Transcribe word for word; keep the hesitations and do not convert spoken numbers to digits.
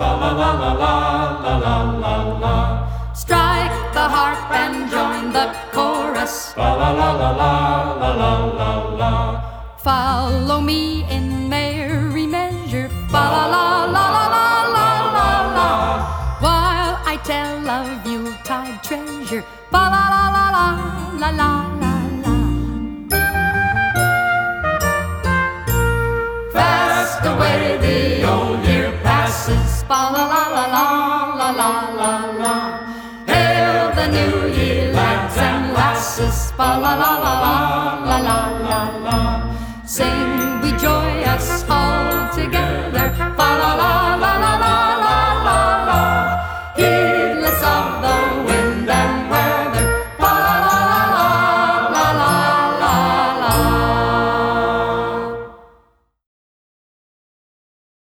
Fa la la la la la la la la. Strike the harp and join the chorus. Fa la la la la la la la la. Follow me in merry measure. Fa la la la la la la la la. While I tell of Yuletide treasure. Fa la la la la la la la la. Fast away the old year passes. Fa la la la la la la la la. Hail the new year, lads and lasses. Fa la la la la.